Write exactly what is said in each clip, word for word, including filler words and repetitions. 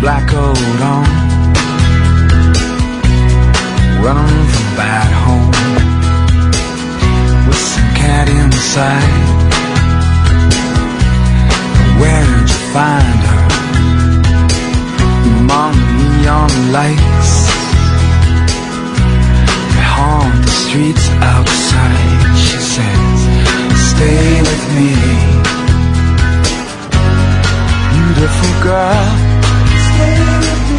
black coat on, running from bad home, with some cat inside. Where did you find her? Among neon lights, they haunt the streets outside. She says, stay with me, beautiful girl, stay with me.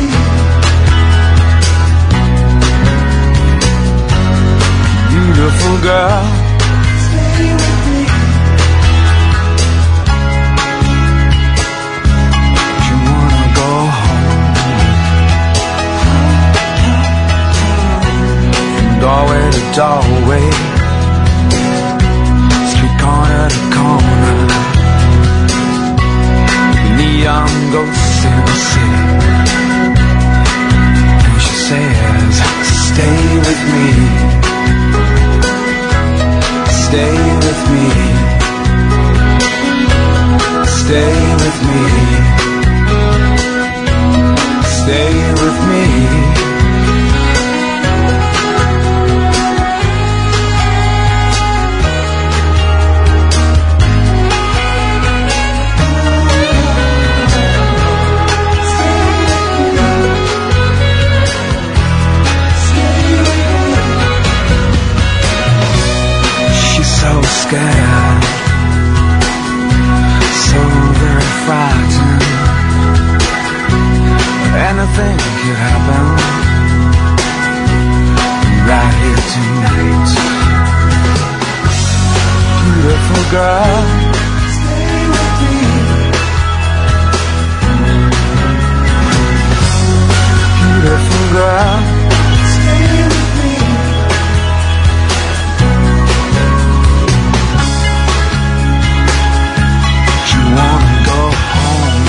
Beautiful girl, stay with me. You wanna go home, from doorway to doorway, street corner to corner, neon ghosts in the city. And she says, stay with me, stay with me, stay with me, stay with me. Scared, so very frightened. Anything could happen right here tonight. Beautiful girl, stay with me. Beautiful girl, stay with me. Wanna go home,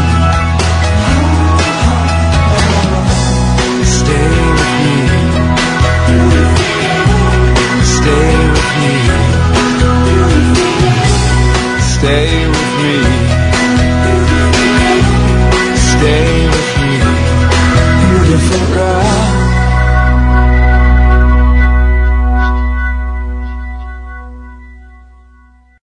stay with me, stay with me, stay with me, stay with me, beautiful girl.